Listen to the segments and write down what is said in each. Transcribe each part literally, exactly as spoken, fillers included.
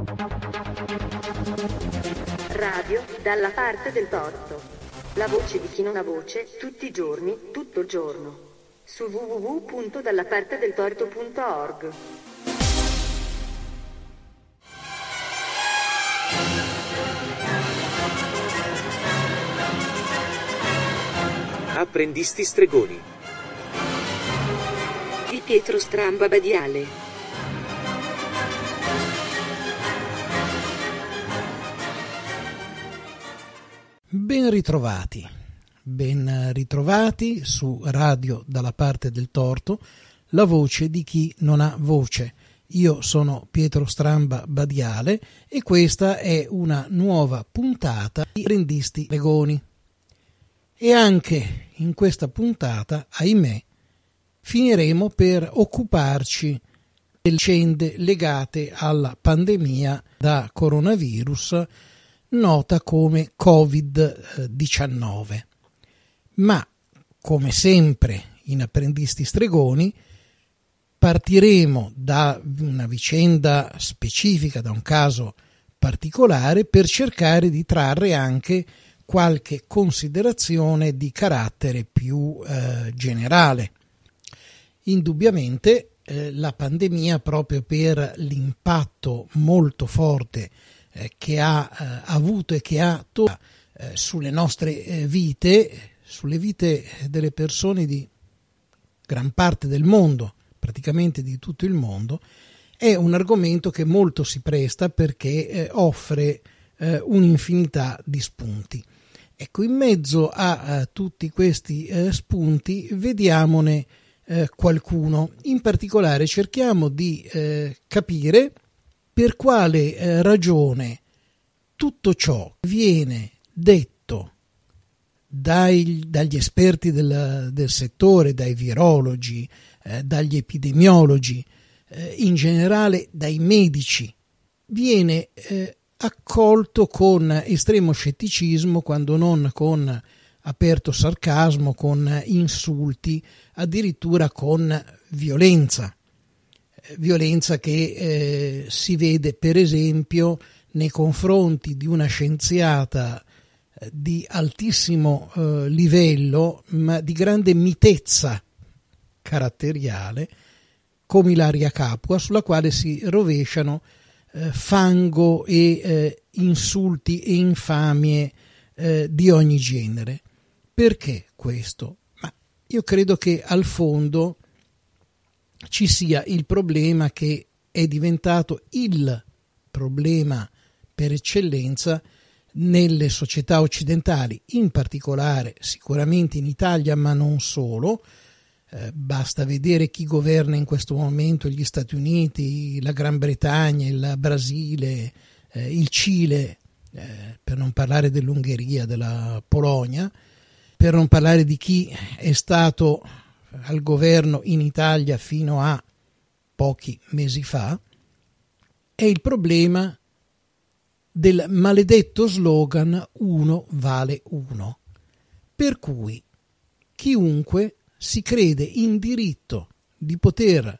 Radio dalla parte del torto. La voce di chi non ha voce, tutti i giorni, tutto il giorno. Su w w w punto dallapartedeltorto punto org. Apprendisti stregoni Di Pietro Stramba Badiale. Ben ritrovati, ben ritrovati su Radio dalla parte del torto, la voce di chi non ha voce. Io sono Pietro Stramba Badiale e questa è una nuova puntata di Apprendisti Stregoni. E anche in questa puntata, ahimè, finiremo per occuparci delle vicende legate alla pandemia da coronavirus nota come covid diciannove. Ma, come sempre in Apprendisti Stregoni, partiremo da una vicenda specifica, da un caso particolare, per cercare di trarre anche qualche considerazione di carattere più eh, generale. Indubbiamente eh, la pandemia, proprio per l'impatto molto forte eh, che ha eh, avuto e che ha to- eh, sulle nostre eh, vite, sulle vite delle persone di gran parte del mondo, praticamente di tutto il mondo, è un argomento che molto si presta perché eh, offre eh, un'infinità di spunti. Ecco, in mezzo a, a tutti questi eh, spunti vediamone eh, qualcuno. In particolare cerchiamo di eh, capire per quale eh, ragione tutto ciò viene detto dai, dagli esperti del, del settore, dai virologi, eh, dagli epidemiologi, eh, in generale dai medici, viene eh, accolto con estremo scetticismo, quando non con aperto sarcasmo, con insulti, addirittura con violenza. Violenza che eh, si vede per esempio nei confronti di una scienziata eh, di altissimo eh, livello, ma di grande mitezza caratteriale, come Ilaria Capua, sulla quale si rovesciano eh, fango e eh, insulti e infamie eh, di ogni genere. Perché questo? Ma io credo che al fondo ci sia il problema che è diventato il problema per eccellenza nelle società occidentali, in particolare sicuramente in Italia, ma non solo. Eh, basta vedere chi governa in questo momento gli Stati Uniti, la Gran Bretagna, il Brasile, eh, il Cile, eh, per non parlare dell'Ungheria, della Polonia, per non parlare di chi è stato al governo in Italia fino a pochi mesi fa. È il problema del maledetto slogan uno vale uno, per cui chiunque si crede in diritto di poter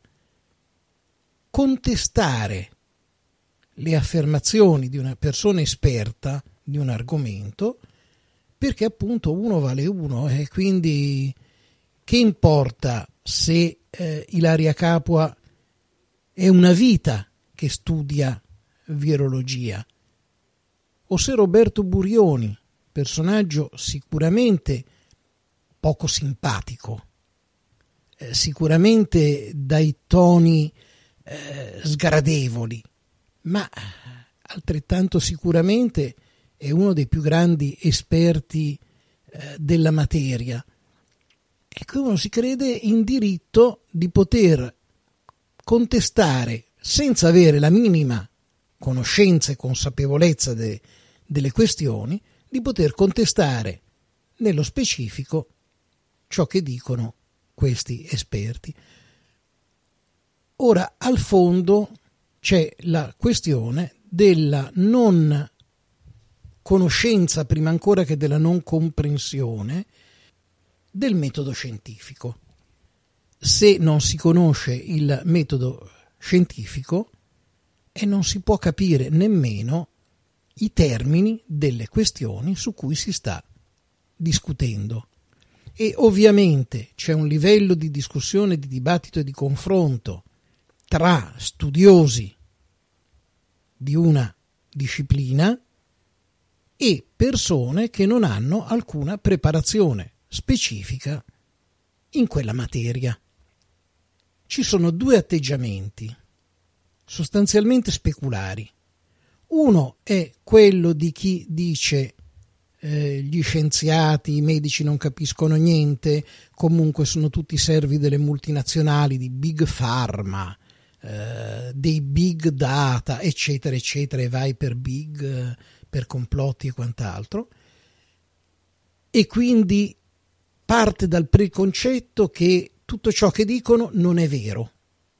contestare le affermazioni di una persona esperta di un argomento, perché appunto uno vale uno, e quindi che importa se eh, Ilaria Capua è una vita che studia virologia, o se Roberto Burioni, personaggio sicuramente poco simpatico, eh, sicuramente dai toni eh, sgradevoli, ma altrettanto sicuramente è uno dei più grandi esperti eh, della materia. Ecco, uno si crede in diritto di poter contestare, senza avere la minima conoscenza e consapevolezza de, delle questioni, di poter contestare nello specifico ciò che dicono questi esperti. Ora, al fondo c'è la questione della non conoscenza, prima ancora che della non comprensione, del metodo scientifico. Se non si conosce il metodo scientifico, e non si può capire nemmeno i termini delle questioni su cui si sta discutendo. E ovviamente c'è un livello di discussione, di dibattito e di confronto tra studiosi di una disciplina e persone che non hanno alcuna preparazione specifica in quella materia. Ci sono due atteggiamenti sostanzialmente speculari. Uno è quello di chi dice eh, gli scienziati, i medici non capiscono niente, comunque sono tutti servi delle multinazionali, di Big Pharma, eh, dei big data, eccetera, eccetera, e vai per big, eh, per complotti e quant'altro. E quindi parte dal preconcetto che tutto ciò che dicono non è vero.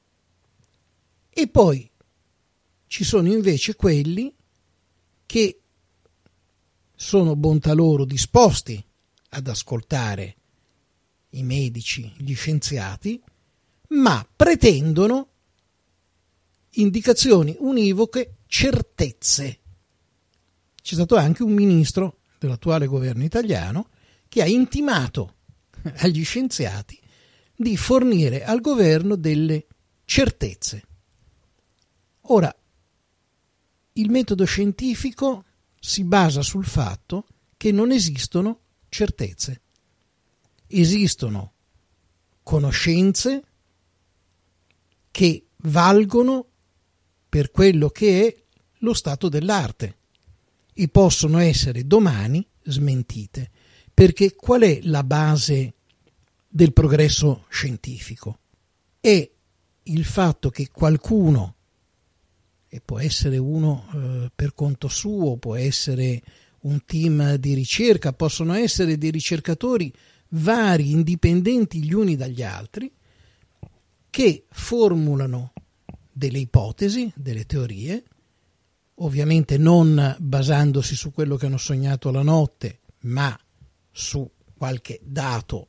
E poi ci sono invece quelli che sono bontà loro disposti ad ascoltare i medici, gli scienziati, ma pretendono indicazioni univoche, certezze. C'è stato anche un ministro dell'attuale governo italiano che ha intimato agli scienziati di fornire al governo delle certezze. Ora, il metodo scientifico si basa sul fatto che non esistono certezze. Esistono conoscenze che valgono per quello che è lo stato dell'arte e possono essere domani smentite. Perché qual è la base del progresso scientifico? È il fatto che qualcuno, e può essere uno eh, per conto suo, può essere un team di ricerca, possono essere dei ricercatori vari, indipendenti gli uni dagli altri, che formulano delle ipotesi, delle teorie, ovviamente non basandosi su quello che hanno sognato la notte, ma su qualche dato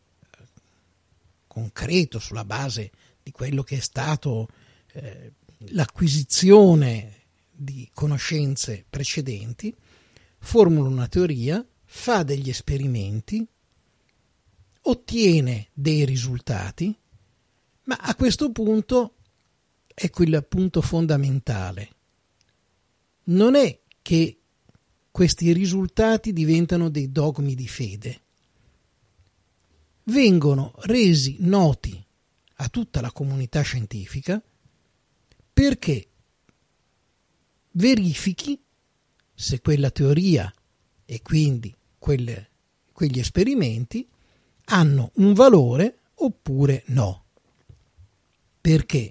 concreto, sulla base di quello che è stato eh, l'acquisizione di conoscenze precedenti, formula una teoria, fa degli esperimenti, ottiene dei risultati, ma a questo punto, ecco il punto fondamentale, non è che questi risultati diventano dei dogmi di fede, vengono resi noti a tutta la comunità scientifica perché verifichi se quella teoria e quindi quelle, quegli esperimenti hanno un valore oppure no. Perché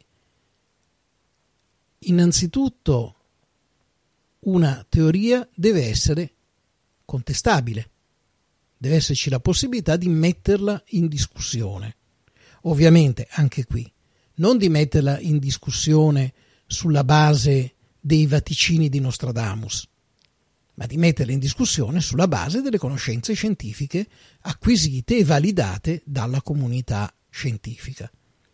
innanzitutto una teoria deve essere contestabile, deve esserci la possibilità di metterla in discussione. Ovviamente anche qui non di metterla in discussione sulla base dei vaticini di Nostradamus, ma di metterla in discussione sulla base delle conoscenze scientifiche acquisite e validate dalla comunità scientifica.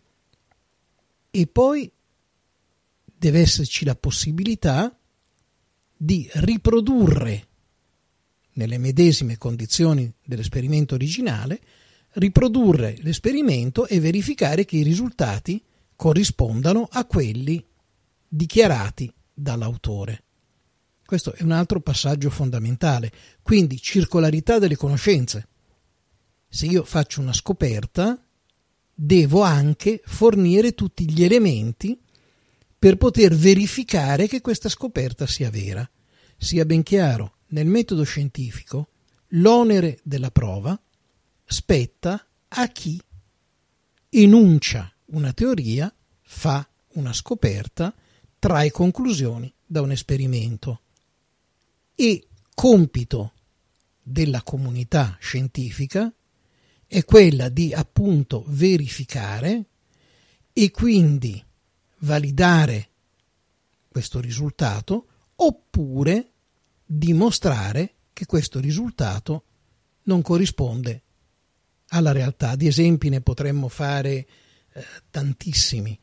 E poi deve esserci la possibilità di riprodurre nelle medesime condizioni dell'esperimento originale, riprodurre l'esperimento e verificare che i risultati corrispondano a quelli dichiarati dall'autore. Questo è un altro passaggio fondamentale. Quindi circolarità delle conoscenze. Se io faccio una scoperta, devo anche fornire tutti gli elementi per poter verificare che questa scoperta sia vera. Sia ben chiaro, nel metodo scientifico l'onere della prova spetta a chi enuncia una teoria, fa una scoperta, trae conclusioni da un esperimento. E compito della comunità scientifica è quella di appunto verificare e quindi validare questo risultato oppure dimostrare che questo risultato non corrisponde alla realtà. Di esempi ne potremmo fare eh, tantissimi.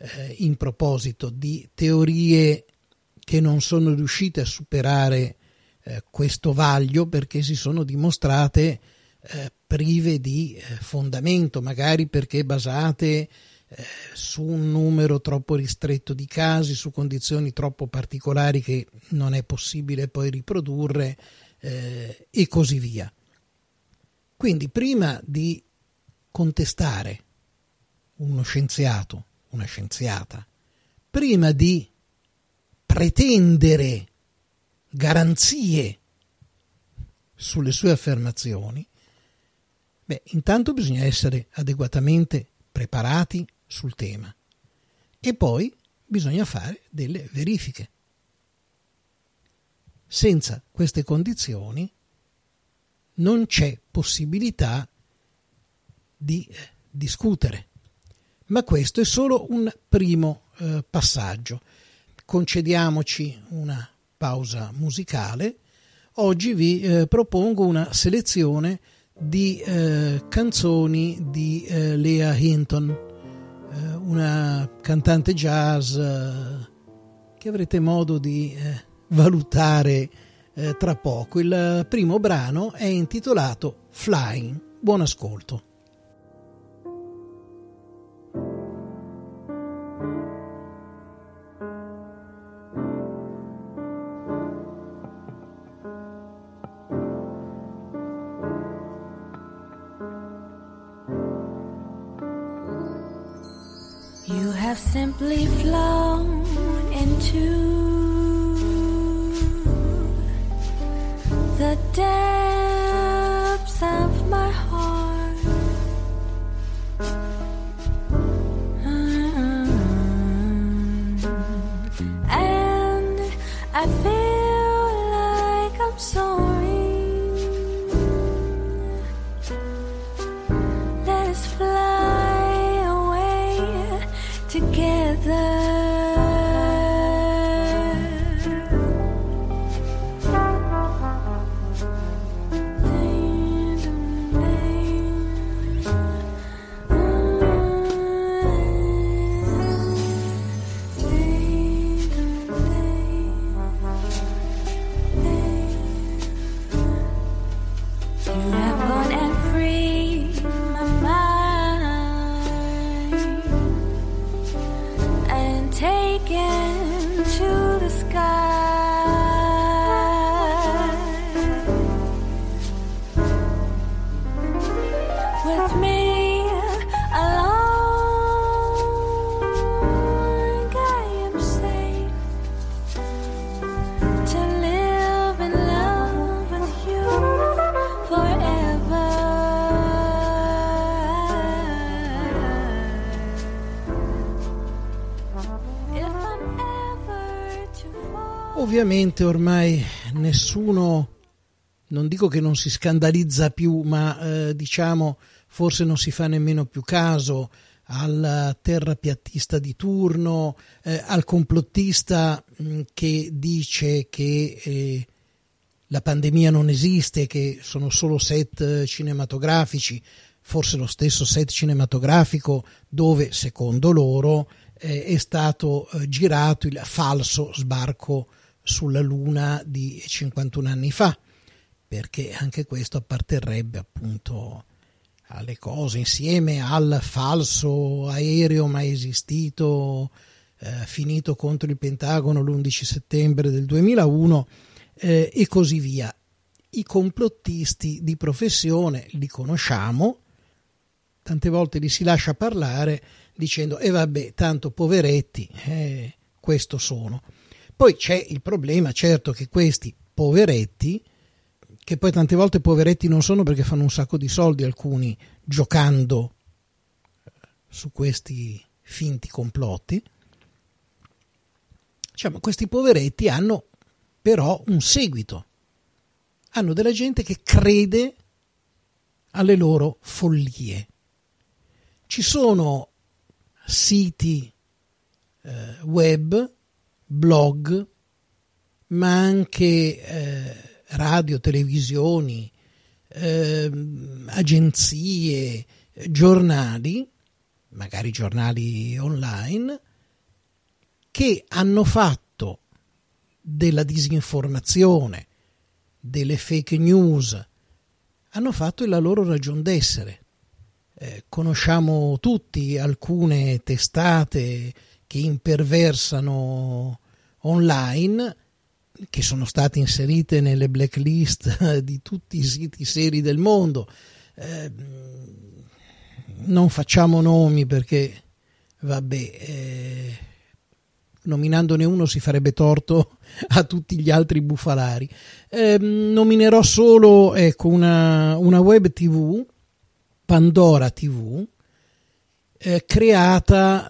eh, in proposito di teorie che non sono riuscite a superare eh, questo vaglio perché si sono dimostrate eh, prive di eh, fondamento, magari perché basate eh, su un numero troppo ristretto di casi, su condizioni troppo particolari che non è possibile poi riprodurre eh, e così via. Quindi prima di contestare uno scienziato, una scienziata, prima di pretendere garanzie sulle sue affermazioni, beh, intanto bisogna essere adeguatamente preparati sul tema e poi bisogna fare delle verifiche. Senza queste condizioni non c'è possibilità di eh, discutere. Ma questo è solo un primo eh, passaggio. Concediamoci una pausa musicale. Oggi vi eh, propongo una selezione di eh, canzoni di eh, Lea Hinton, eh, una cantante jazz eh, che avrete modo di eh, valutare eh, tra poco. Il primo brano è intitolato Flying. Buon ascolto. I've simply flown into the depths of my heart. And I feel like I'm soaring. Let us fly away together. Ovviamente ormai nessuno, non dico che non si scandalizza più, ma eh, diciamo forse non si fa nemmeno più caso al terrapiattista di turno, eh, al complottista mh, che dice che eh, la pandemia non esiste, che sono solo set cinematografici, forse lo stesso set cinematografico dove, secondo loro, eh, è stato eh, girato il falso sbarco sulla Luna di cinquantuno anni fa, perché anche questo apparterrebbe appunto alle cose, insieme al falso aereo mai esistito, eh, finito contro il Pentagono l'undici settembre del duemilauno, eh, e così via. I complottisti di professione li conosciamo, tante volte li si lascia parlare dicendo e eh vabbè, tanto poveretti, eh, questo sono. Poi c'è il problema, certo, che questi poveretti, che poi tante volte poveretti non sono perché fanno un sacco di soldi alcuni giocando su questi finti complotti, diciamo, questi poveretti hanno però un seguito, hanno della gente che crede alle loro follie. Ci sono siti eh, web, blog, ma anche eh, radio, televisioni, eh, agenzie, giornali, magari giornali online, che hanno fatto della disinformazione, delle fake news, hanno fatto la loro ragion d'essere. Eh, conosciamo tutti alcune testate che imperversano online, che sono state inserite nelle blacklist di tutti i siti seri del mondo. Eh, non facciamo nomi perché, vabbè, eh, nominandone uno si farebbe torto a tutti gli altri bufalari. Eh, nominerò solo, ecco, una, una web tv, Pandora tivù, eh, creata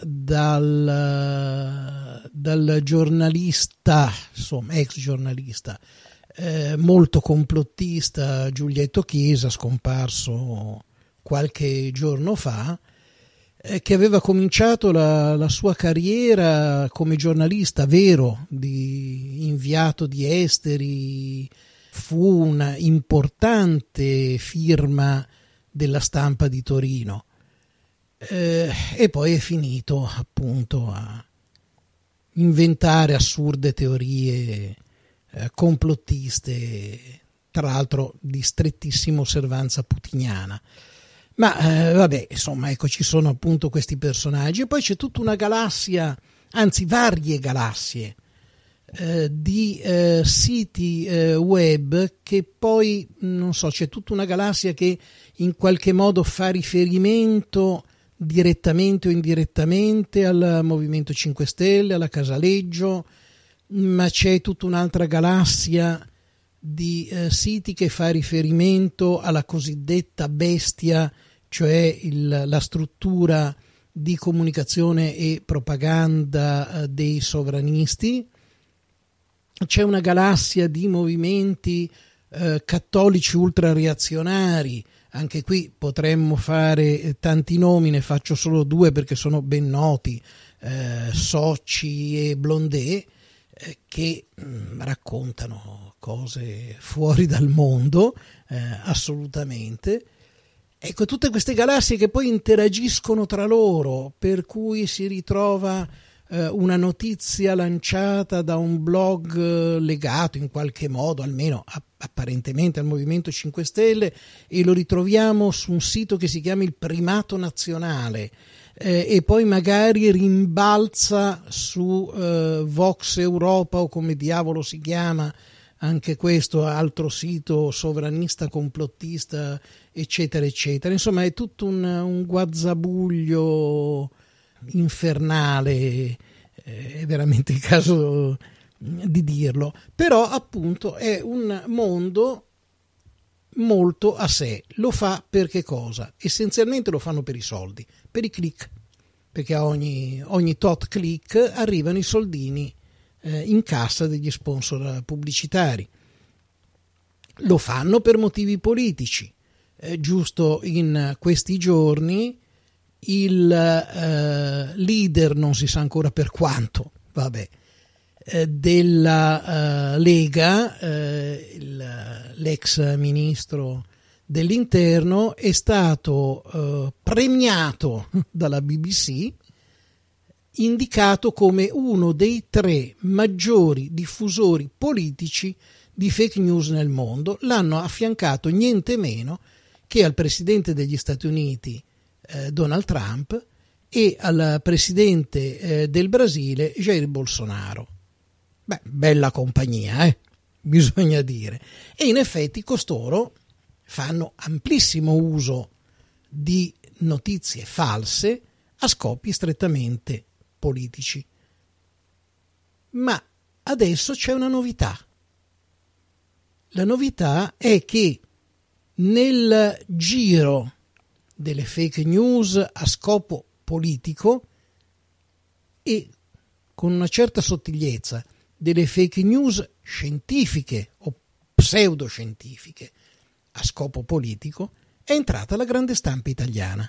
dal, dal giornalista, insomma ex giornalista, eh, molto complottista Giulietto Chiesa, scomparso qualche giorno fa, eh, che aveva cominciato la, la sua carriera come giornalista vero, di inviato di esteri, fu una importante firma della Stampa di Torino, eh, e poi è finito appunto a inventare assurde teorie eh, complottiste, tra l'altro di strettissima osservanza putiniana. Ma eh, vabbè, insomma, ecco, ci sono appunto questi personaggi, e poi c'è tutta una galassia, anzi varie galassie eh, di eh, siti eh, web che poi, non so, c'è tutta una galassia che in qualche modo fa riferimento direttamente o indirettamente al Movimento cinque Stelle, alla Casaleggio, ma c'è tutta un'altra galassia di eh, siti che fa riferimento alla cosiddetta bestia, cioè il, la struttura di comunicazione e propaganda eh, dei sovranisti. C'è una galassia di movimenti eh, cattolici ultrareazionari. Anche qui potremmo fare tanti nomi, ne faccio solo due perché sono ben noti, eh, Socci e Blondet, eh, che mh, raccontano cose fuori dal mondo, eh, assolutamente. Ecco, tutte queste galassie che poi interagiscono tra loro, per cui si ritrova eh, una notizia lanciata da un blog eh, legato in qualche modo, almeno a apparentemente al Movimento cinque Stelle, e lo ritroviamo su un sito che si chiama Il Primato Nazionale, eh, e poi magari rimbalza su eh, Vox Europa o come diavolo si chiama anche questo altro sito sovranista, complottista, eccetera eccetera. Insomma, è tutto un, un guazzabuglio infernale, eh, è veramente il caso di dirlo, però appunto è un mondo molto a sé. Lo fa per che cosa? Essenzialmente lo fanno per i soldi, per i click, perché a ogni, ogni tot click arrivano i soldini eh, in cassa degli sponsor pubblicitari. Lo fanno per motivi politici. Eh, giusto in questi giorni il eh, leader, non si sa ancora per quanto, vabbè, della uh, Lega, uh, il, l'ex ministro dell'interno, è stato uh, premiato dalla B B C, indicato come uno dei tre maggiori diffusori politici di fake news nel mondo. L'hanno affiancato niente meno che al presidente degli Stati Uniti uh, Donald Trump e al presidente uh, del Brasile Jair Bolsonaro. Beh, bella compagnia, eh? Bisogna dire. E in effetti costoro fanno amplissimo uso di notizie false a scopi strettamente politici. Ma adesso c'è una novità. La novità è che nel giro delle fake news a scopo politico e con una certa sottigliezza delle fake news scientifiche o pseudoscientifiche a scopo politico, è entrata la grande stampa italiana.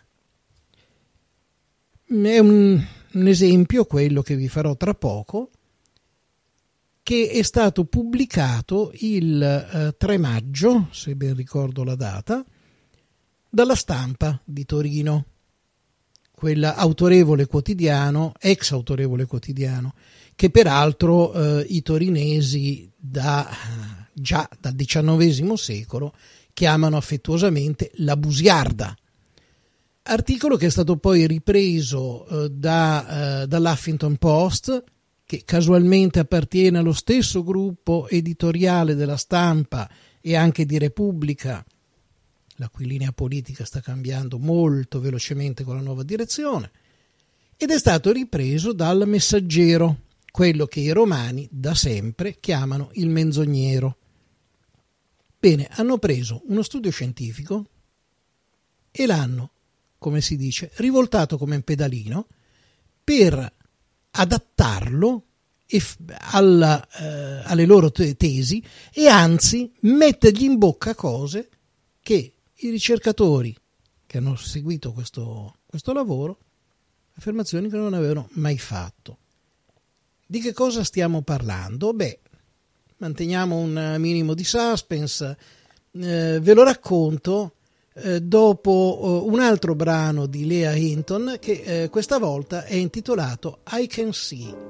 È un, un esempio, quello che vi farò tra poco, che è stato pubblicato il eh, tre maggio, se ben ricordo la data, dalla Stampa di Torino. quell'autorevole quotidiano, ex autorevole quotidiano, che peraltro eh, i torinesi da, già dal diciannovesimo secolo chiamano affettuosamente la Busiarda. Articolo che è stato poi ripreso eh, da, eh, dall'Huffington Post, che casualmente appartiene allo stesso gruppo editoriale della Stampa e anche di Repubblica, la cui linea politica sta cambiando molto velocemente con la nuova direzione, ed è stato ripreso dal Messaggero, quello che i romani da sempre chiamano il menzognero. Bene, hanno preso uno studio scientifico e l'hanno, come si dice, rivoltato come un pedalino per adattarlo alla, eh, alle loro tesi e anzi mettergli in bocca cose che i ricercatori che hanno seguito questo, questo lavoro, affermazioni che non avevano mai fatto. Di che cosa stiamo parlando? Beh, manteniamo un minimo di suspense, eh, ve lo racconto eh, dopo eh, un altro brano di Lea Hinton che eh, questa volta è intitolato I Can See.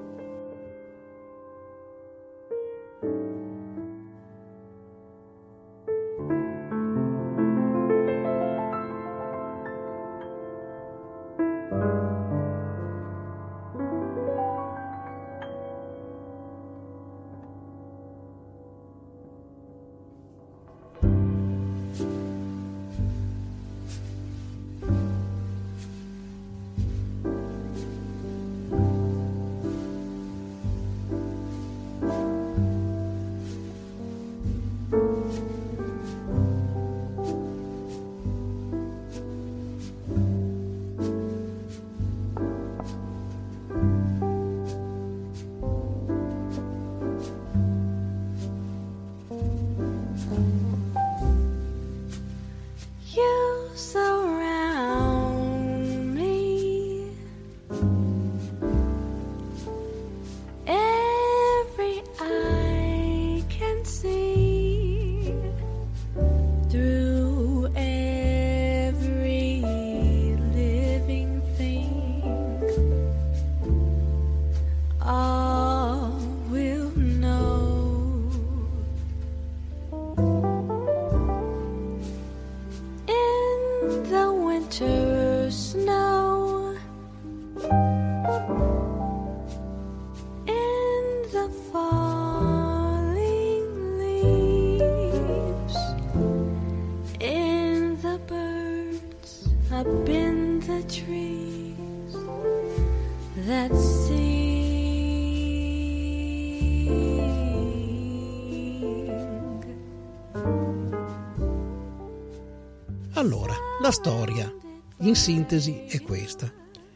Allora, la storia, in sintesi, è questa.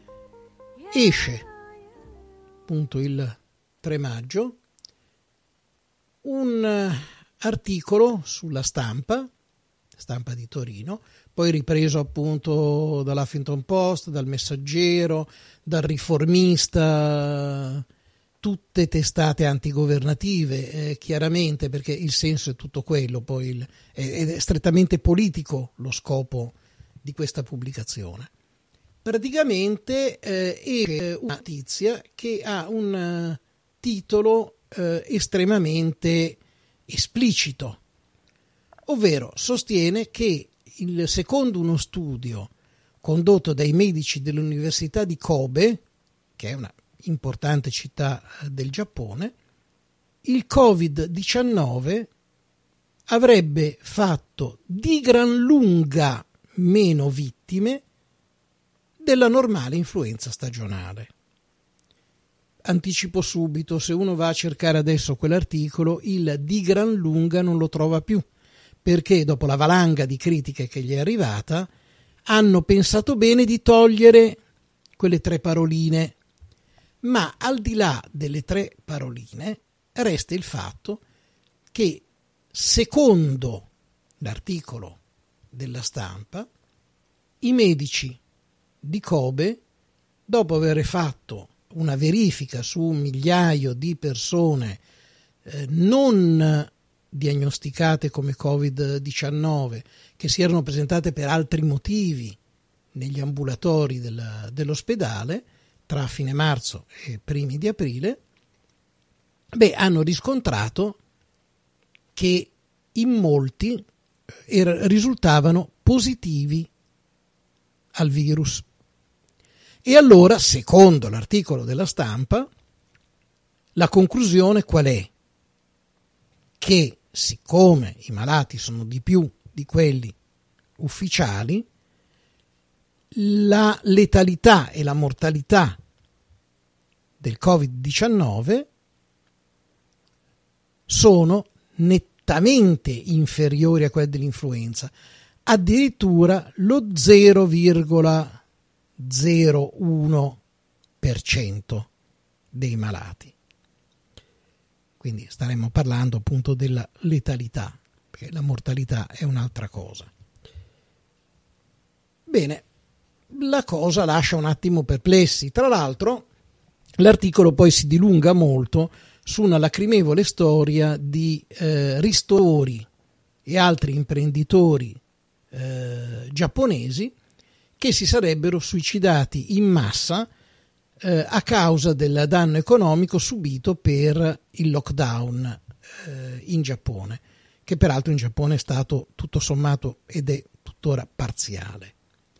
Esce, appunto il tre maggio, un articolo sulla Stampa, Stampa di Torino, poi ripreso appunto dall'Huffington Post, dal Messaggero, dal Riformista, tutte testate antigovernative, eh, chiaramente, perché il senso è tutto quello, poi il, è, è strettamente politico lo scopo di questa pubblicazione. Praticamente eh, è una notizia che ha un uh, titolo eh, estremamente esplicito, ovvero sostiene che il, secondo uno studio condotto dai medici dell'Università di Kobe, che è una importante città del Giappone, il covid diciannove avrebbe fatto di gran lunga meno vittime della normale influenza stagionale. Anticipo subito, se uno va a cercare adesso quell'articolo, il di gran lunga non lo trova più, perché dopo la valanga di critiche che gli è arrivata hanno pensato bene di togliere quelle tre paroline. Ma al di là delle tre paroline resta il fatto che, secondo l'articolo della Stampa, i medici di Kobe, dopo aver fatto una verifica su un migliaio di persone eh, non diagnosticate come covid diciannove, che si erano presentate per altri motivi negli ambulatori del, dell'ospedale tra fine marzo e primi di aprile, beh, hanno riscontrato che in molti er- risultavano positivi al virus. E allora, secondo l'articolo della Stampa, la conclusione qual è? Che siccome i malati sono di più di quelli ufficiali, la letalità e la mortalità del covid diciannove sono nettamente inferiori a quelle dell'influenza, addirittura lo zero virgola zero uno per cento dei malati. Quindi staremmo parlando appunto della letalità, perché la mortalità è un'altra cosa. Bene, la cosa lascia un attimo perplessi. Tra l'altro, l'articolo poi si dilunga molto su una lacrimevole storia di eh, ristori e altri imprenditori eh, giapponesi che si sarebbero suicidati in massa eh, a causa del danno economico subito per il lockdown eh, in Giappone, che peraltro in Giappone è stato tutto sommato ed è tuttora parziale.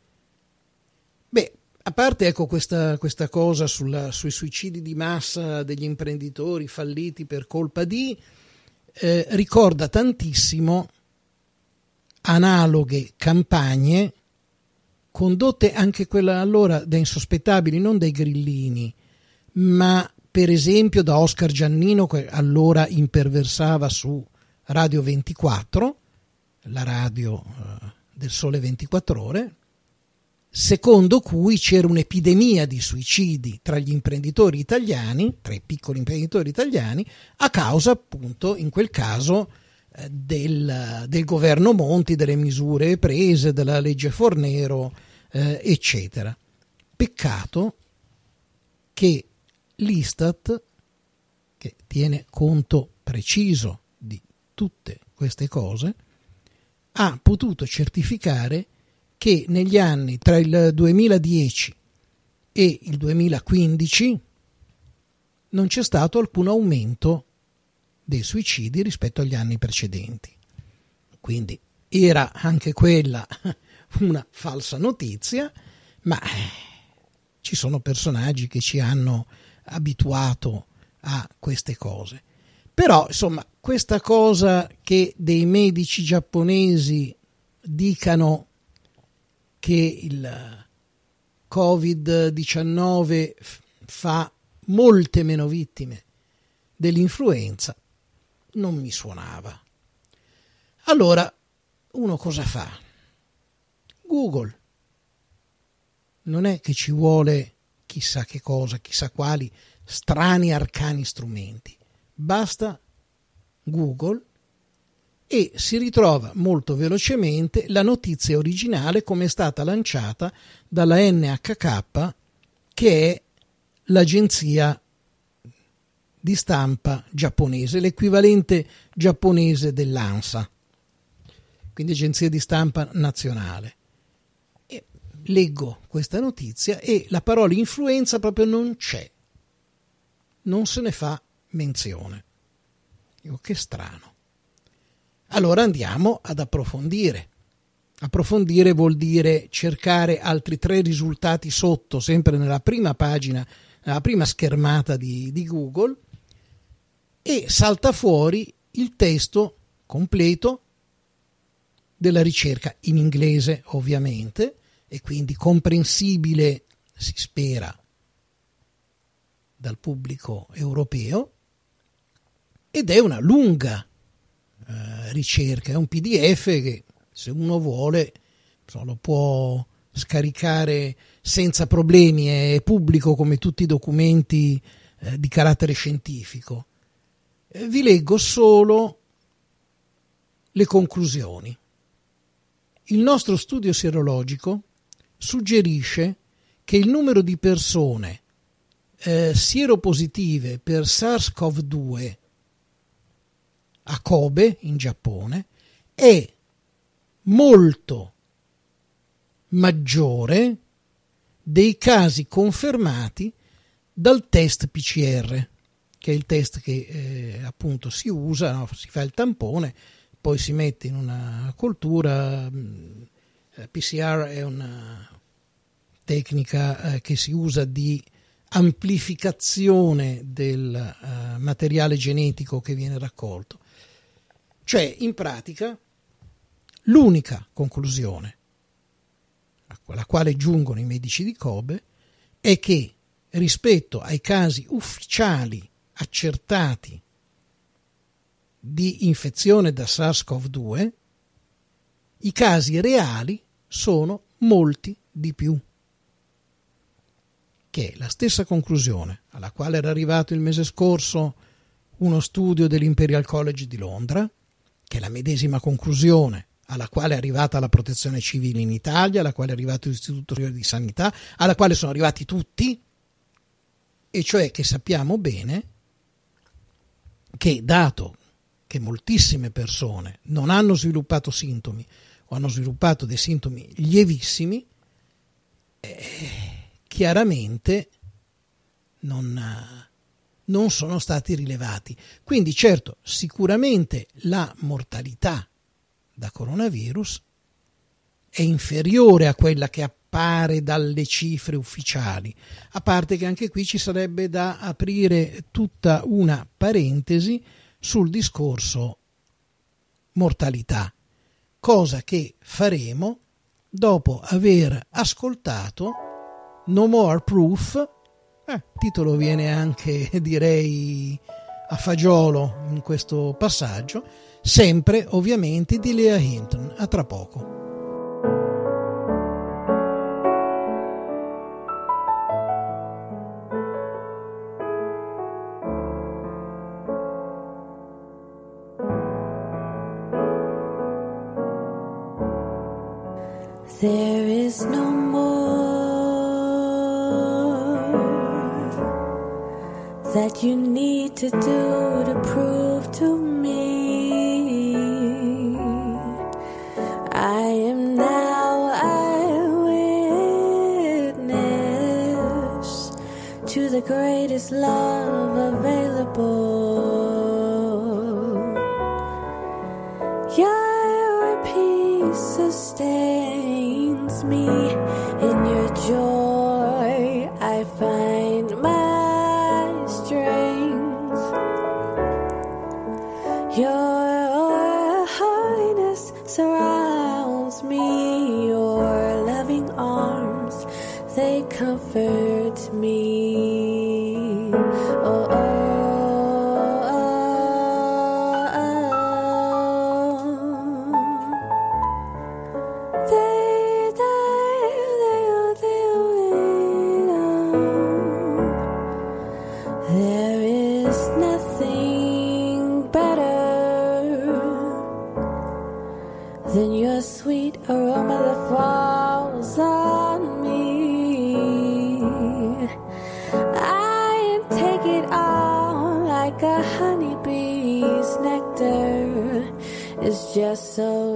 Beh, a parte ecco questa, questa cosa sulla, sui suicidi di massa degli imprenditori falliti per colpa di, eh, ricorda tantissimo analoghe campagne condotte anche quella allora da insospettabili, non dai grillini, ma per esempio da Oscar Giannino, che allora imperversava su Radio ventiquattro, la radio eh, del Sole ventiquattro Ore, secondo cui c'era un'epidemia di suicidi tra gli imprenditori italiani, tra i piccoli imprenditori italiani, a causa appunto in quel caso eh, del, del governo Monti, delle misure prese, della legge Fornero, eh, eccetera. Peccato che l'Istat, che tiene conto preciso di tutte queste cose, ha potuto certificare che negli anni tra il duemiladieci e il duemilaquindici non c'è stato alcun aumento dei suicidi rispetto agli anni precedenti. Quindi era anche quella una falsa notizia, ma ci sono personaggi che ci hanno abituato a queste cose. Però, insomma, questa cosa che dei medici giapponesi dicano che il covid diciannove fa molte meno vittime dell'influenza non mi suonava. Allora, uno cosa fa? Google. Non è che ci vuole chissà che cosa, chissà quali strani arcani strumenti. Basta Google e si ritrova molto velocemente la notizia originale come è stata lanciata dalla N H K, che è l'agenzia di stampa giapponese, l'equivalente giapponese dell'ANSA, quindi agenzia di stampa nazionale. E leggo questa notizia e la parola influenza proprio non c'è, non se ne fa menzione. Dico, che strano. Allora andiamo ad approfondire. Approfondire vuol dire cercare altri tre risultati sotto, sempre nella prima pagina, nella prima schermata di, di Google, e salta fuori il testo completo della ricerca, in inglese ovviamente, e quindi comprensibile, si spera, dal pubblico europeo, ed è una lunga eh, ricerca, è un P D F che se uno vuole so, lo può scaricare senza problemi, è pubblico come tutti i documenti eh, di carattere scientifico. Eh, vi leggo solo le conclusioni. Il nostro studio sierologico suggerisce che il numero di persone eh, sieropositive per SARS-CoV due a Kobe, in Giappone, è molto maggiore dei casi confermati dal test P C R, che è il test che eh, appunto si usa, no? Si fa il tampone, poi si mette in una coltura. P C R è una tecnica eh, che si usa di amplificazione del uh, materiale genetico che viene raccolto. Cioè, in pratica, l'unica conclusione alla quale giungono i medici di Kobe è che rispetto ai casi ufficiali accertati di infezione da SARS-CoV due, i casi reali sono molti di più. Che è la stessa conclusione alla quale era arrivato il mese scorso uno studio dell'Imperial College di Londra, che è la medesima conclusione alla quale è arrivata la Protezione Civile in Italia, alla quale è arrivato l'Istituto Superiore di Sanità, alla quale sono arrivati tutti, e cioè che sappiamo bene che, dato che moltissime persone non hanno sviluppato sintomi o hanno sviluppato dei sintomi lievissimi, eh, chiaramente non, non sono stati rilevati. Quindi certo, sicuramente la mortalità da coronavirus è inferiore a quella che appare dalle cifre ufficiali, a parte che anche qui ci sarebbe da aprire tutta una parentesi sul discorso mortalità, cosa che faremo dopo aver ascoltato No More Proof, eh, titolo viene anche, direi, a fagiolo in questo passaggio, sempre ovviamente di Lea Hinton. A tra poco. There is no more that you need to do to prove to me I am now eyewitness to the greatest love available. Your peace sustains me. In your joy I find my strength. Your holiness surrounds me. Your loving arms, they comfort me. Oh, oh, oh, oh. They, they, they, they, they, there is nothing better than your sweet aroma that falls on me. I take it all like a honeybee's nectar. It's just so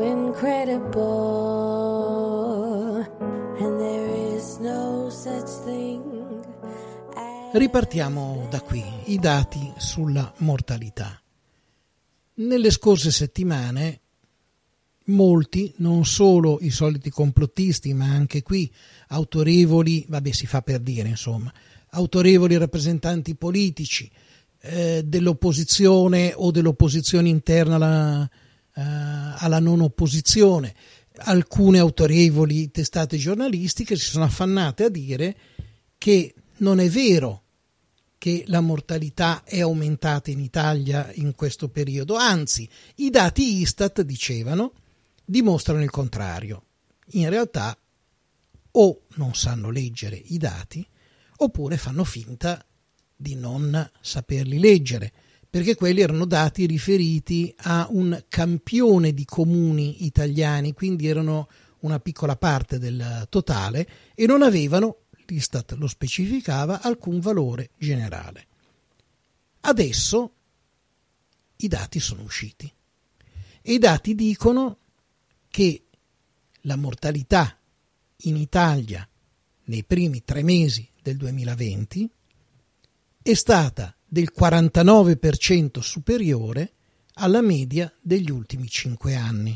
incredible, and there is no such thing as... Ripartiamo da qui, i dati sulla mortalità. Nelle scorse settimane molti, non solo i soliti complottisti, ma anche qui autorevoli, vabbè si fa per dire insomma, autorevoli rappresentanti politici eh, dell'opposizione o dell'opposizione interna alla, eh, alla non opposizione, alcune autorevoli testate giornalistiche si sono affannate a dire che non è vero che la mortalità è aumentata in Italia in questo periodo, anzi i dati Istat, dicevano, dimostrano il contrario. In realtà o non sanno leggere i dati oppure fanno finta di non saperli leggere, perché quelli erano dati riferiti a un campione di comuni italiani, quindi erano una piccola parte del totale e non avevano, l'Istat lo specificava, alcun valore generale. Adesso i dati sono usciti e i dati dicono che la mortalità in Italia nei primi tre mesi del duemilaventi è stata del quarantanove per cento superiore alla media degli ultimi cinque anni.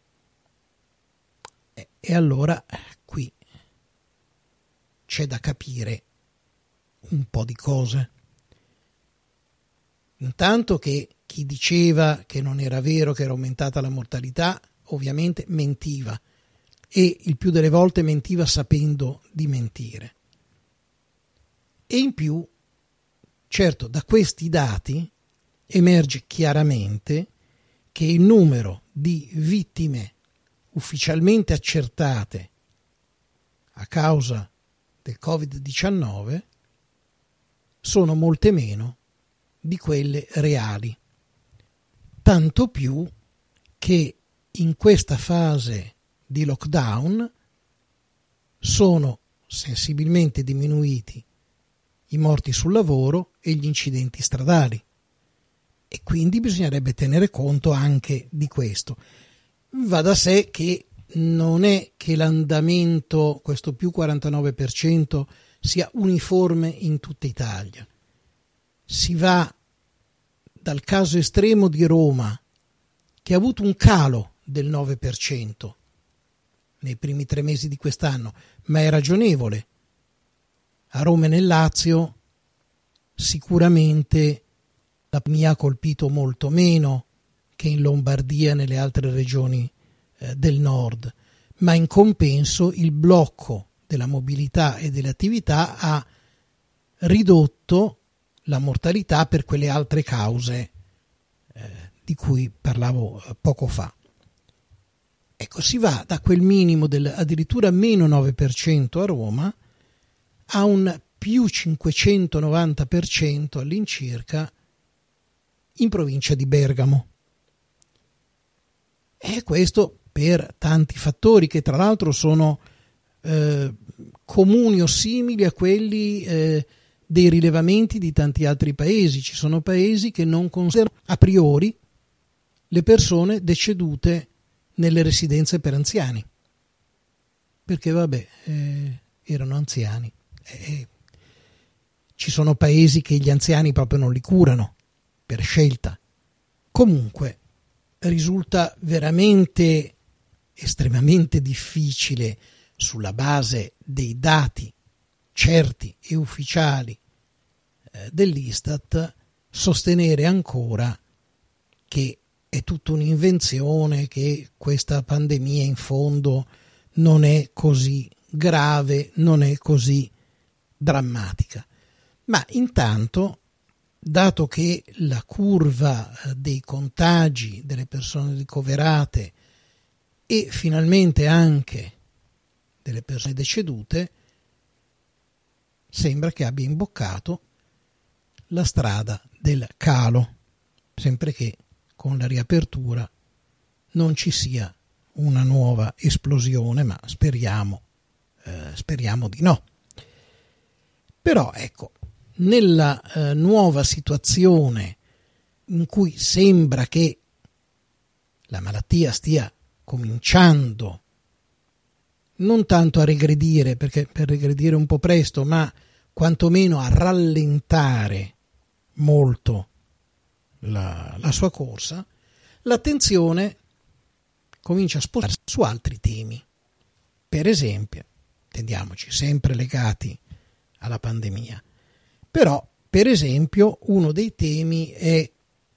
E, e allora qui c'è da capire un po' di cose. Intanto che chi diceva che non era vero, che era aumentata la mortalità, ovviamente mentiva, e il più delle volte mentiva sapendo di mentire. E in più, certo, da questi dati emerge chiaramente che il numero di vittime ufficialmente accertate a causa del covid diciannove sono molte meno di quelle reali, tanto più che in questa fase di lockdown sono sensibilmente diminuiti i morti sul lavoro e gli incidenti stradali, e quindi bisognerebbe tenere conto anche di questo. Va da sé che non è che l'andamento, questo più quarantanove per cento, sia uniforme in tutta Italia. Si va dal caso estremo di Roma, che ha avuto un calo del nove per cento nei primi tre mesi di quest'anno, ma è ragionevole. A Roma e nel Lazio sicuramente la pandemia ha colpito molto meno che in Lombardia e nelle altre regioni eh, del nord, ma in compenso il blocco della mobilità e delle attività ha ridotto la mortalità per quelle altre cause eh, di cui parlavo eh, poco fa. Ecco, si va da quel minimo del addirittura meno nove per cento a Roma a un più cinquecentonovanta per cento all'incirca in provincia di Bergamo. E questo per tanti fattori che tra l'altro sono eh, comuni o simili a quelli eh, dei rilevamenti di tanti altri paesi. Ci sono paesi che non considerano a priori le persone decedute nelle residenze per anziani, perché vabbè, eh, erano anziani. Eh, ci sono paesi che gli anziani proprio non li curano per scelta. Comunque risulta veramente estremamente difficile, sulla base dei dati certi e ufficiali eh, dell'Istat, sostenere ancora che è tutta un'invenzione, che questa pandemia in fondo non è così grave, non è così drammatica. Ma intanto, dato che la curva dei contagi delle persone ricoverate e finalmente anche delle persone decedute sembra che abbia imboccato la strada del calo, sempre che con la riapertura non ci sia una nuova esplosione, ma speriamo, eh, speriamo di no. Però ecco, nella eh, nuova situazione in cui sembra che la malattia stia cominciando non tanto a regredire, perché per regredire è un po' presto, ma quantomeno a rallentare molto la, la sua corsa, l'attenzione comincia a spostarsi su altri temi. Per esempio, intendiamoci, sempre legati alla pandemia. Però, per esempio, uno dei temi è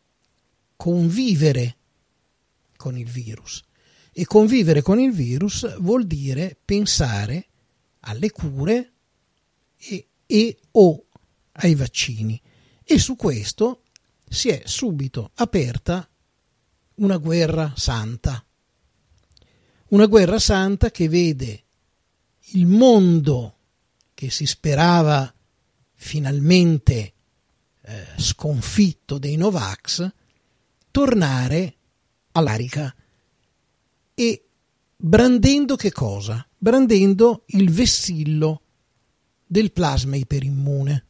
convivere con il virus. E convivere con il virus vuol dire pensare alle cure e, e o ai vaccini. E su questo si è subito aperta una guerra santa. Una guerra santa che vede il mondo che si sperava finalmente eh, sconfitto dei Novax tornare all'arica, e brandendo che cosa? Brandendo il vessillo del plasma iperimmune.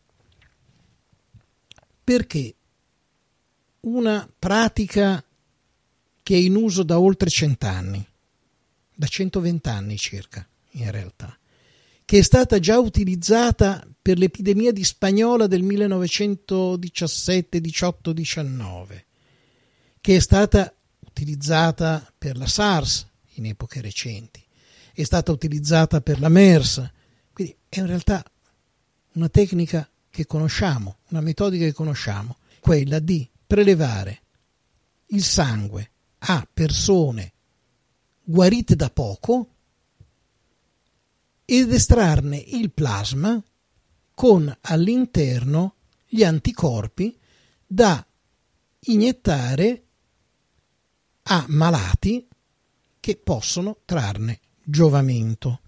Perché una pratica che è in uso da oltre cent'anni, da centoventi anni circa in realtà, che è stata già utilizzata per l'epidemia di spagnola del millenovecentodiciassette, diciotto, diciannove, che è stata utilizzata per la SARS in epoche recenti, è stata utilizzata per la MERS, quindi è in realtà una tecnica che conosciamo, una metodica che conosciamo, quella di prelevare il sangue a persone guarite da poco ed estrarne il plasma con all'interno gli anticorpi da iniettare a malati che possono trarne giovamento.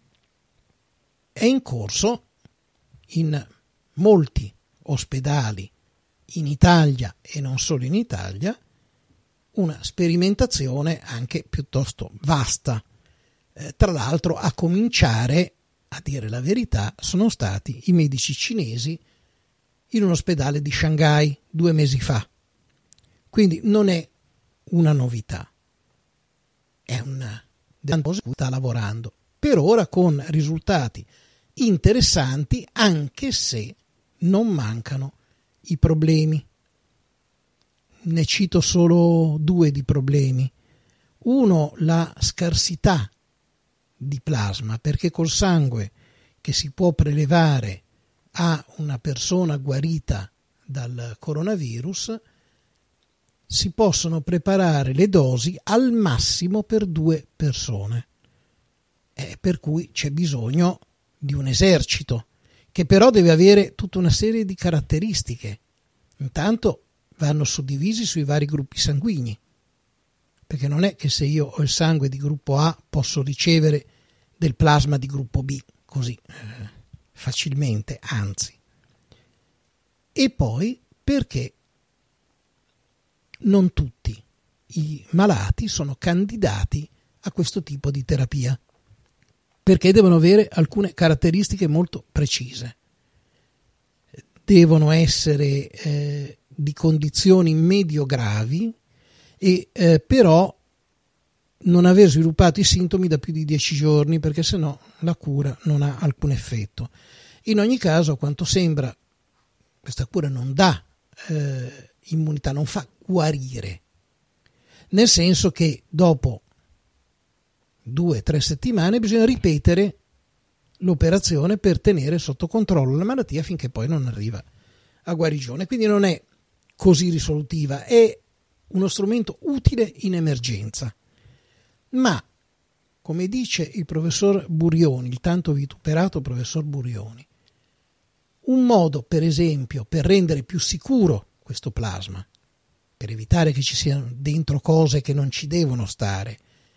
È in corso in molti ospedali in Italia e non solo in Italia una sperimentazione anche piuttosto vasta. Eh, tra l'altro, a cominciare, a dire la verità, sono stati i medici cinesi in un ospedale di Shanghai due mesi fa. Quindi non è una novità, è una cosa che sta lavorando per ora con risultati interessanti, anche se non mancano i problemi. Ne cito solo due di problemi. Uno, la scarsità di plasma, perché col sangue che si può prelevare a una persona guarita dal coronavirus si possono preparare le dosi al massimo per due persone, eh, per cui c'è bisogno di un esercito che però deve avere tutta una serie di caratteristiche. Intanto vanno suddivisi sui vari gruppi sanguigni, perché non è che se io ho il sangue di gruppo A posso ricevere del plasma di gruppo B così eh, facilmente, anzi. E poi perché non tutti i malati sono candidati a questo tipo di terapia, perché devono avere alcune caratteristiche molto precise. Devono essere eh, di condizioni medio gravi e eh, però non aver sviluppato i sintomi da più di dieci giorni, perché sennò la cura non ha alcun effetto. In ogni caso, a quanto sembra, questa cura non dà eh, immunità, non fa guarire, nel senso che dopo due o tre settimane bisogna ripetere l'operazione per tenere sotto controllo la malattia finché poi non arriva a guarigione. Quindi non è così risolutiva, è uno strumento utile in emergenza. Ma, come dice il professor Burioni, il tanto vituperato professor Burioni, un modo, per esempio, per rendere più sicuro questo plasma, per evitare che ci siano dentro cose che non ci devono stare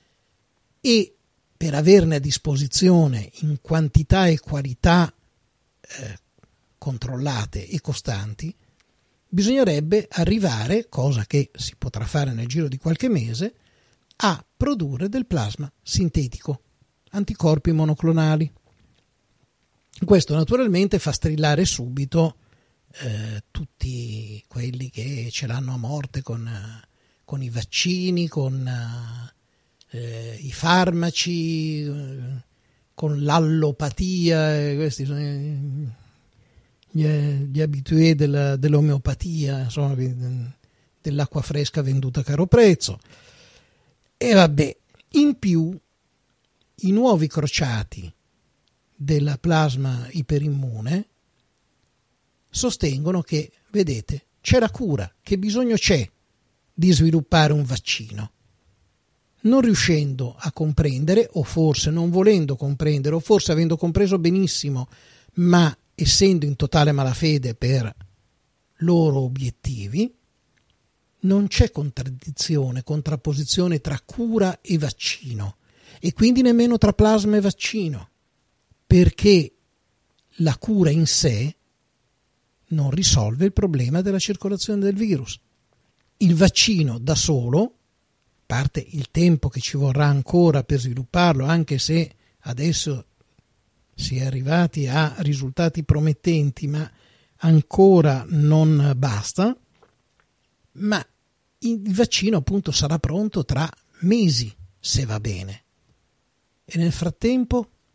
e per averne a disposizione in quantità e qualità eh, controllate e costanti, bisognerebbe arrivare, cosa che si potrà fare nel giro di qualche mese, a produrre del plasma sintetico, anticorpi monoclonali. Questo naturalmente fa strillare subito eh, tutti quelli che ce l'hanno a morte con, eh, con i vaccini, con eh, i farmaci, eh, con l'allopatia, eh, questi sono gli, gli abitué della, dell'omeopatia, insomma, dell'acqua fresca venduta a caro prezzo. E vabbè, in più i nuovi crociati della plasma iperimmune sostengono che, vedete, c'è la cura, che bisogno c'è di sviluppare un vaccino. Non riuscendo a comprendere, o forse non volendo comprendere, o forse avendo compreso benissimo, ma essendo in totale malafede per loro obiettivi, non c'è contraddizione, contrapposizione tra cura e vaccino, e quindi nemmeno tra plasma e vaccino, perché la cura in sé non risolve il problema della circolazione del virus. Il vaccino da solo, a parte il tempo che ci vorrà ancora per svilupparlo, anche se adesso si è arrivati a risultati promettenti, ma ancora non basta, ma il vaccino appunto sarà pronto tra mesi, se va bene. E nel frattempo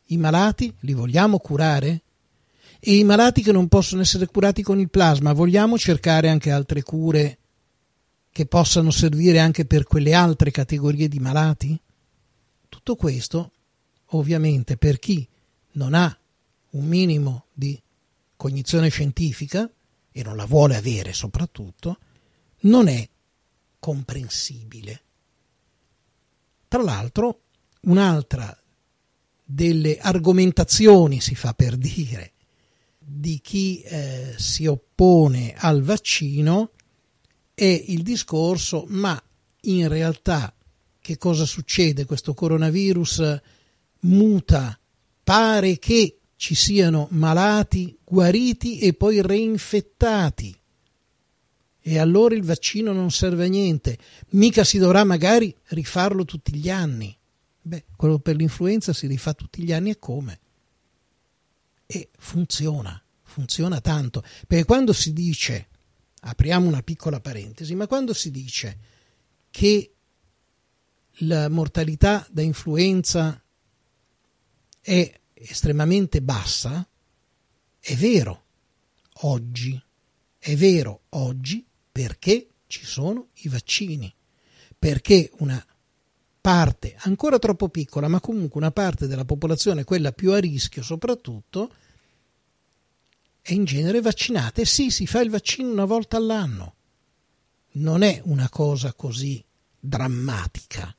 I malati li vogliamo curare? E i malati che non possono essere curati con il plasma, vogliamo cercare anche altre cure che possano servire anche per quelle altre categorie di malati? Tutto questo, ovviamente, per chi non ha un minimo di cognizione scientifica, e non la vuole avere soprattutto, non è comprensibile. Tra l'altro, un'altra delle argomentazioni, si fa per dire, di chi eh, si oppone al vaccino è il discorso: ma in realtà che cosa succede? Questo coronavirus muta, pare che ci siano malati, guariti e poi reinfettati, e allora il vaccino non serve a niente, mica si dovrà magari rifarlo tutti gli anni. Beh, quello per l'influenza si rifà tutti gli anni, e come? E funziona, funziona tanto, perché quando si dice, apriamo una piccola parentesi, ma quando si dice che la mortalità da influenza è estremamente bassa, è vero oggi, è vero oggi perché ci sono i vaccini, perché una parte ancora troppo piccola, ma comunque una parte della popolazione, quella più a rischio soprattutto, è in genere vaccinata. E sì, si fa il vaccino una volta all'anno, non è una cosa così drammatica.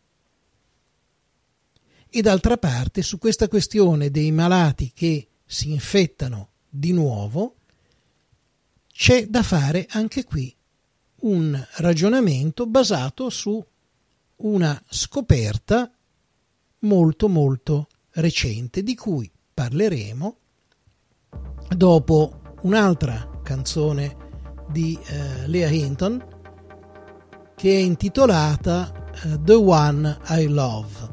E d'altra parte, su questa questione dei malati che si infettano di nuovo, c'è da fare anche qui un ragionamento basato su una scoperta molto molto recente, di cui parleremo dopo un'altra canzone di uh, Lea Hinton, che è intitolata uh, The One I Love.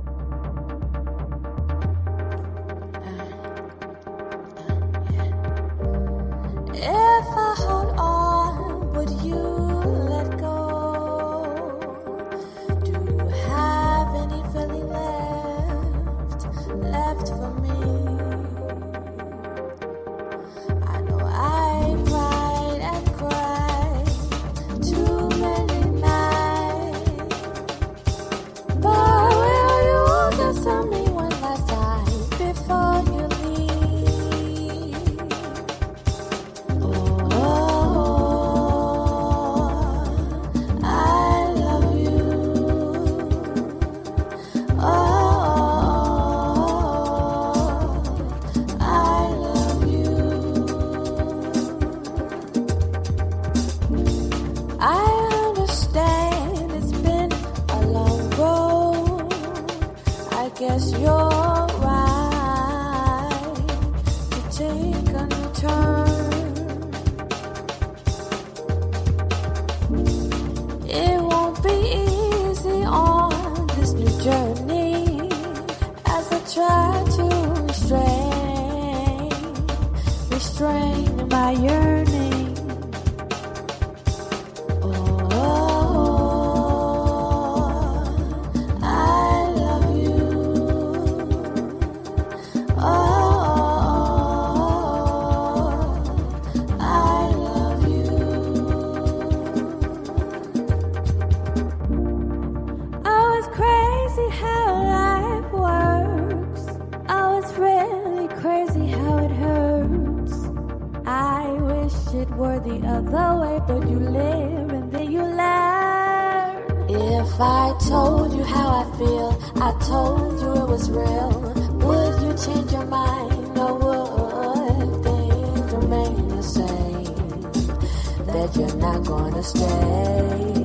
If I hold on, would you let go? Do you have any feeling left, left for me? I know I cried and cried too many nights, but will you just tell me one last time before you leave? Guess you're right to take a new turn. It won't be easy on this new journey as I try to restrain, restrain my yearning. Were the other way, but you live and then you learn. If I told you how I feel, I told you it was real, would you change your mind, or would things remain the same, that you're not gonna stay?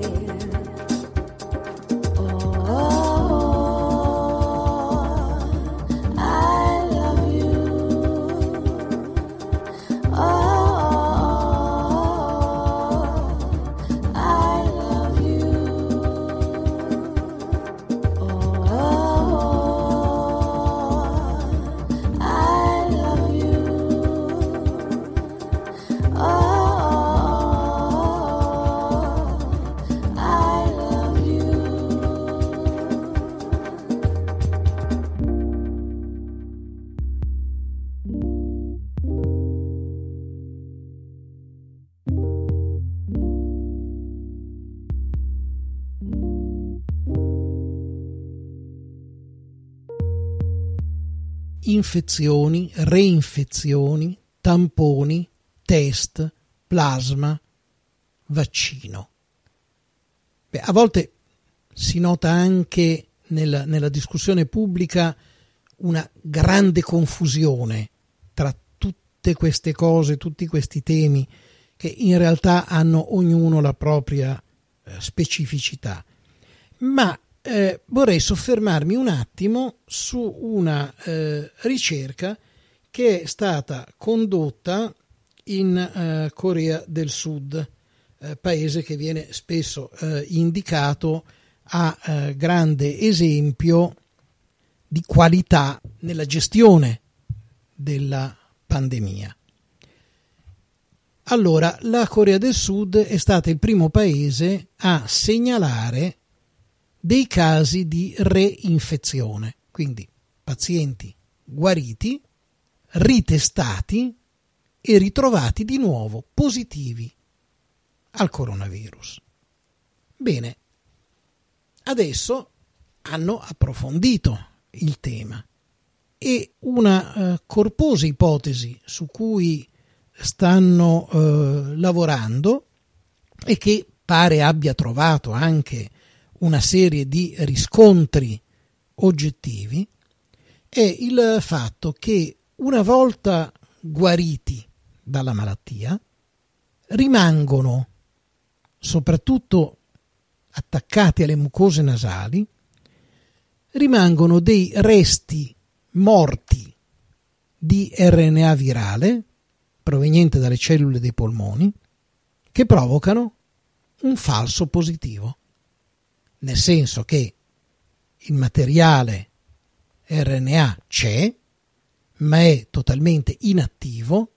infezioni, reinfezioni, tamponi, test, plasma, vaccino. Beh, a volte si nota anche nella, nella discussione pubblica una grande confusione tra tutte queste cose, tutti questi temi, che in realtà hanno ognuno la propria eh, specificità. Ma eh, vorrei soffermarmi un attimo su una eh, ricerca che è stata condotta in eh, Corea del Sud, eh, paese che viene spesso eh, indicato a eh, grande esempio di qualità nella gestione della pandemia. Allora, la Corea del Sud è stata il primo paese a segnalare dei casi di reinfezione, quindi pazienti guariti, ritestati e ritrovati di nuovo positivi al coronavirus. Bene, adesso hanno approfondito il tema e una uh, corposa ipotesi su cui stanno uh, lavorando e che pare abbia trovato anche una serie di riscontri oggettivi è il fatto che una volta guariti dalla malattia rimangono, soprattutto attaccati alle mucose nasali, rimangono dei resti morti di R N A virale proveniente dalle cellule dei polmoni che provocano un falso positivo, nel senso che il materiale R N A c'è, ma è totalmente inattivo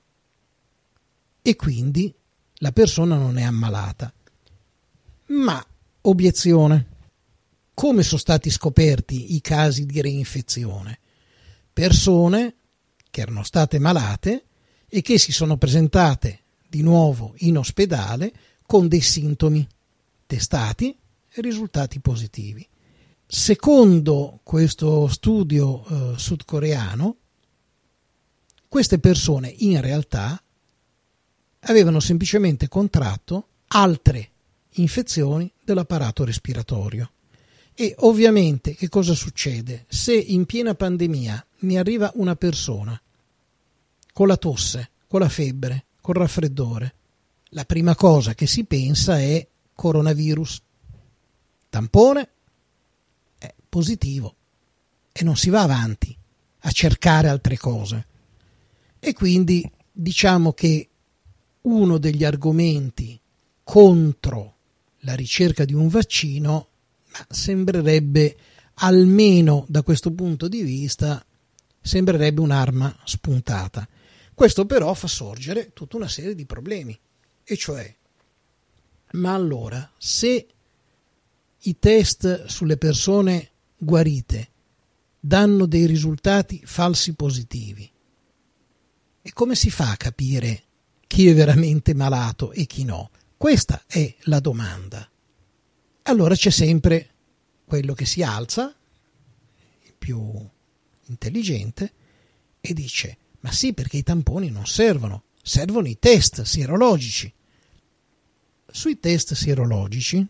e quindi la persona non è ammalata. Ma, obiezione, come sono stati scoperti i casi di reinfezione? Persone che erano state malate e che si sono presentate di nuovo in ospedale con dei sintomi testati e risultati positivi. Secondo questo studio eh, sudcoreano, queste persone in realtà avevano semplicemente contratto altre infezioni dell'apparato respiratorio. E ovviamente che cosa succede? Se in piena pandemia mi arriva una persona con la tosse, con la febbre, col raffreddore, la prima cosa che si pensa è coronavirus. Tampone è positivo e non si va avanti a cercare altre cose. E quindi diciamo che uno degli argomenti contro la ricerca di un vaccino ma sembrerebbe, almeno da questo punto di vista, sembrerebbe un'arma spuntata. Questo però fa sorgere tutta una serie di problemi, e cioè, ma allora, se i test sulle persone guarite danno dei risultati falsi positivi, e come si fa a capire chi è veramente malato e chi no? Questa è la domanda. Allora c'è sempre quello che si alza, il più intelligente, e dice: ma sì, perché i tamponi non servono, servono i test sierologici. Sui test sierologici,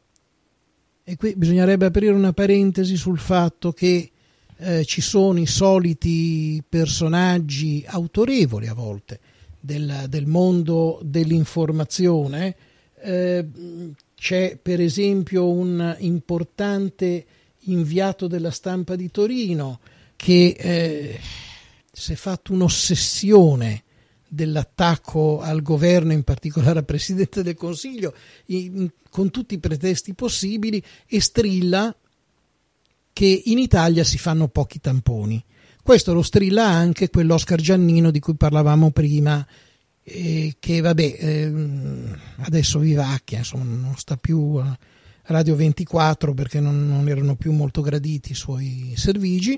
e qui bisognerebbe aprire una parentesi sul fatto che eh, ci sono i soliti personaggi autorevoli a volte del, del mondo dell'informazione. Eh, c'è per esempio un importante inviato della Stampa di Torino che eh, si è fatto un'ossessione dell'attacco al governo, in particolare al Presidente del Consiglio, in, con tutti i pretesti possibili, e strilla che in Italia si fanno pochi tamponi. Questo lo strilla anche quell'Oscar Giannino di cui parlavamo prima, eh, che vabbè eh, adesso vivacchia, insomma non sta più a Radio ventiquattro perché non, non erano più molto graditi i suoi servigi,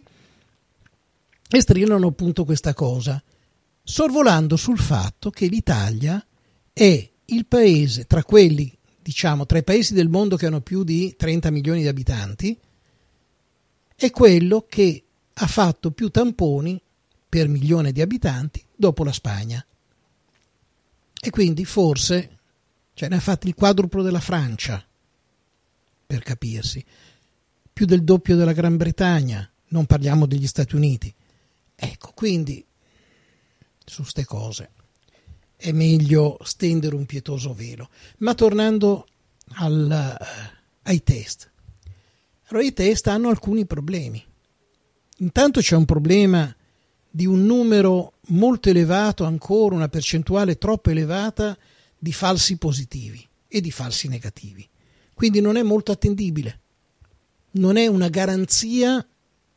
e strillano appunto questa cosa, sorvolando sul fatto che l'Italia è il paese tra quelli, diciamo, tra i paesi del mondo che hanno più di trenta milioni di abitanti, è quello che ha fatto più tamponi per milione di abitanti dopo la Spagna. E quindi forse, cioè, ne ha fatti il quadruplo della Francia, per capirsi, più del doppio della Gran Bretagna, non parliamo degli Stati Uniti. Ecco, quindi su ste cose è meglio stendere un pietoso velo. Ma tornando al, ai test. Allora, i test hanno alcuni problemi. Intanto c'è un problema di un numero molto elevato, ancora una percentuale troppo elevata di falsi positivi e di falsi negativi. Quindi non è molto attendibile. Non è una garanzia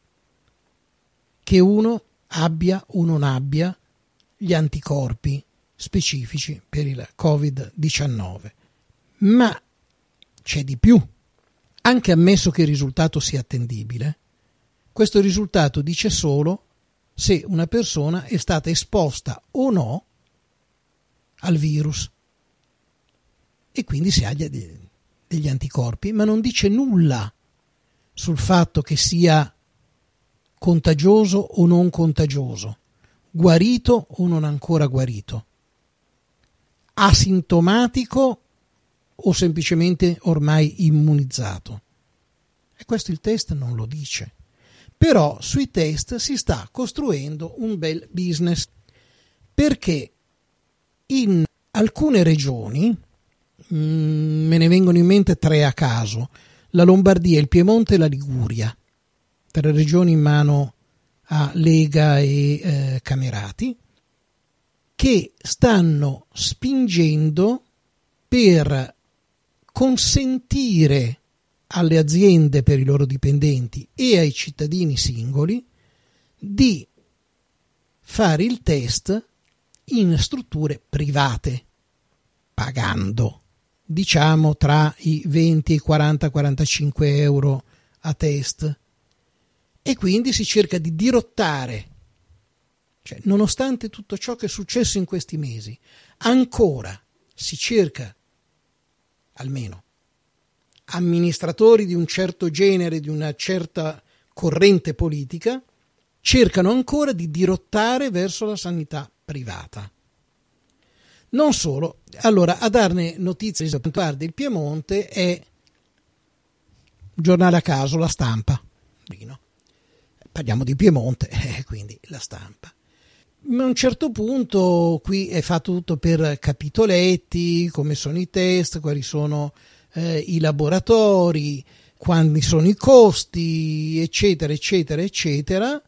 che uno abbia o non abbia gli anticorpi specifici per il covid diciannove. Ma c'è di più. Anche ammesso che il risultato sia attendibile, questo risultato dice solo se una persona è stata esposta o no al virus e quindi se ha degli anticorpi, ma non dice nulla sul fatto che sia contagioso o non contagioso, guarito o non ancora guarito, asintomatico o semplicemente ormai immunizzato. E questo il test non lo dice. Però sui test si sta costruendo un bel business, perché in alcune regioni, mh, me ne vengono in mente tre a caso, la Lombardia, il Piemonte e la Liguria, tre regioni in mano a Lega e eh, Camerati, che stanno spingendo per consentire alle aziende per i loro dipendenti e ai cittadini singoli di fare il test in strutture private, pagando, diciamo, tra i venti e i quaranta quarantacinque euro a test. E quindi si cerca di dirottare, cioè, nonostante tutto ciò che è successo in questi mesi, ancora si cerca, almeno amministratori di un certo genere, di una certa corrente politica, cercano ancora di dirottare verso la sanità privata. Non solo, allora, a darne notizie per quanto riguarda il Piemonte è giornale a caso, La Stampa. Parliamo di Piemonte, eh, quindi La Stampa. Ma a un certo punto qui è fatto tutto per capitoletti, come sono i test, quali sono eh, i laboratori, quali sono i costi, eccetera, eccetera, eccetera.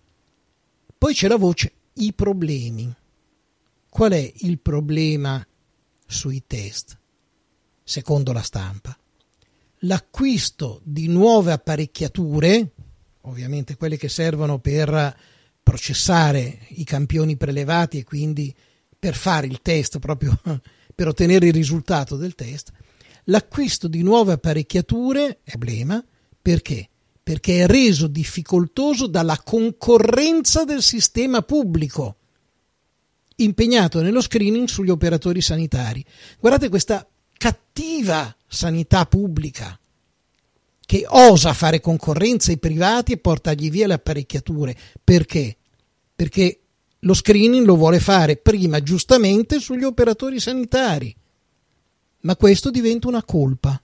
Poi c'è la voce i problemi. Qual è il problema sui test? Secondo La Stampa, l'acquisto di nuove apparecchiature, ovviamente quelle che servono per processare i campioni prelevati e quindi per fare il test, proprio per ottenere il risultato del test. L'acquisto di nuove apparecchiature è un problema. Perché? Perché è reso difficoltoso dalla concorrenza del sistema pubblico impegnato nello screening sugli operatori sanitari. Guardate questa cattiva sanità pubblica che osa fare concorrenza ai privati e portargli via le apparecchiature. Perché? Perché lo screening lo vuole fare prima giustamente sugli operatori sanitari, ma questo diventa una colpa.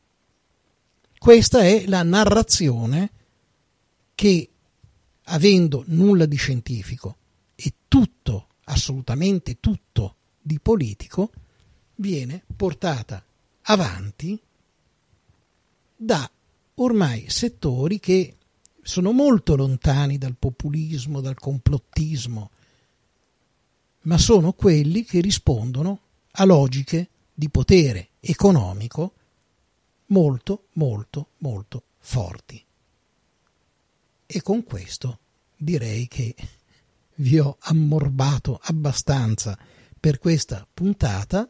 Questa è la narrazione che, avendo nulla di scientifico e tutto, assolutamente tutto, di politico, viene portata avanti da ormai settori che sono molto lontani dal populismo, dal complottismo, ma sono quelli che rispondono a logiche di potere economico molto, molto, molto forti. E con questo direi che vi ho ammorbato abbastanza per questa puntata.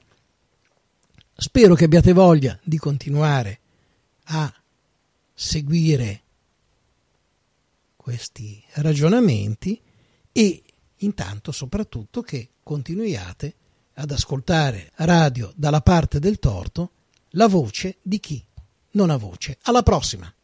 Spero che abbiate voglia di continuare a seguire questi ragionamenti e intanto soprattutto che continuiate ad ascoltare Radio Dalla Parte del Torto, la voce di chi non ha voce. Alla prossima!